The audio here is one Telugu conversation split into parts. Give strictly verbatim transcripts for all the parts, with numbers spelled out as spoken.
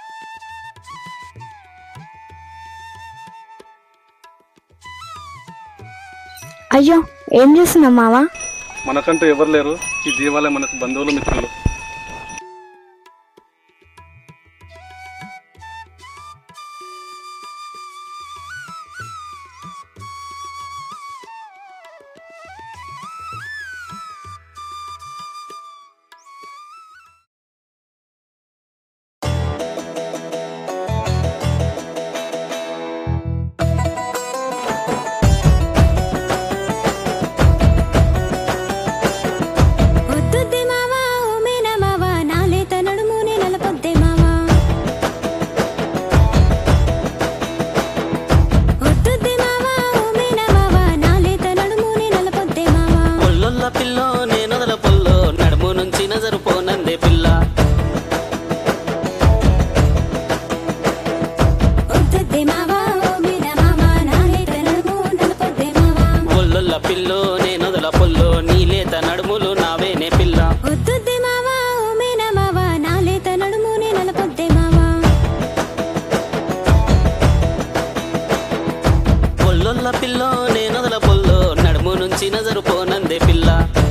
అయ్యో ఏం చేస్తున్నావు మావా? మనకంటూ ఎవరు లేరు, ఈ జీవాలే మనకు బంధువులు, మిత్రులు. పిల్లో నేనొదల పొల్లో నడుము నుంచి నజరు పోనందే పిల్ల.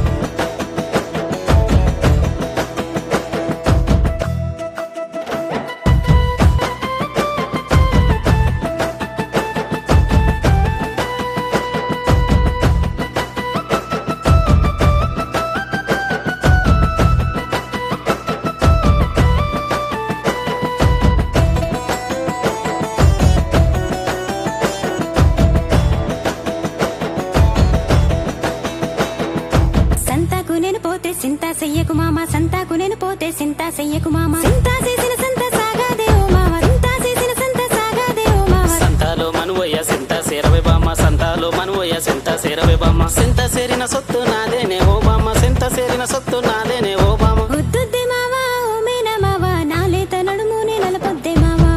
సింతా చెయ్యకు మామ సంతాకు నేను పోతే సింతా చెయ్యకు మామ సింతా చేసిన సంత సాగాదే ఓ మామ సింతా చేసిన సంత సాగాదే ఓ మామ సంతాలో మనువయ్య సింతా సేరవే బామ్మ సంతాలో మనువయ్య సింతా సేరవే బామ్మ సింత సేరిన సొత్తు నాదేనే ఓ బామ్మ సింత సేరిన సొత్తు నాదేనే ఓ బామ్మ వద్దుద్దే మావా ఓ మీనా మావా నాలేత నడుము నే నలపొద్దే మావా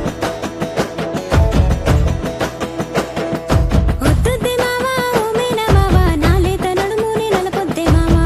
వద్దుద్దే మావా ఓ మీనా మావా నాలేత నడుము నే నలపొద్దే మావా.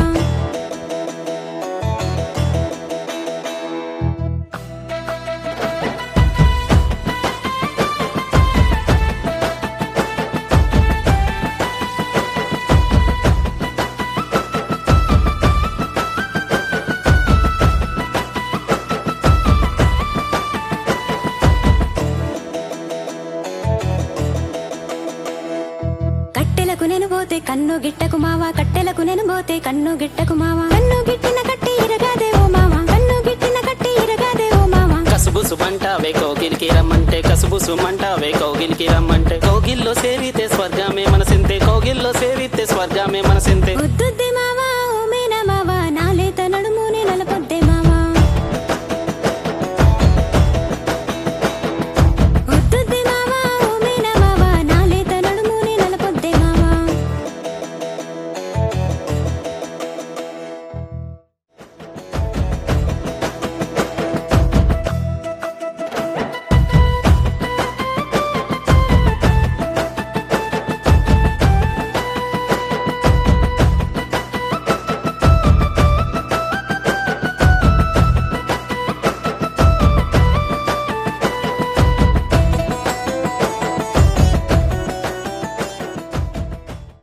కట్టెలకు నేను పోతే కన్ను గిట్టకు మావా కట్టెలకు నేను పోతే కన్ను గిట్టకు మావా కన్ను గిట్టిన కట్టి ఇరగాదే ఓ మావా కన్ను గిట్టిన కట్టి ఇరగాదే ఓ మావా కసుబుసు మంటావే కౌగిలికి రమ్మంటే కసుబుసు మంటావే కౌగిలికి రమ్మంటే కౌగిల్లో సేరితే స్వర్గమే మనసింతే కౌగిల్లో సేరితే స్వర్గమే మనసింతే వద్దుద్దే మావా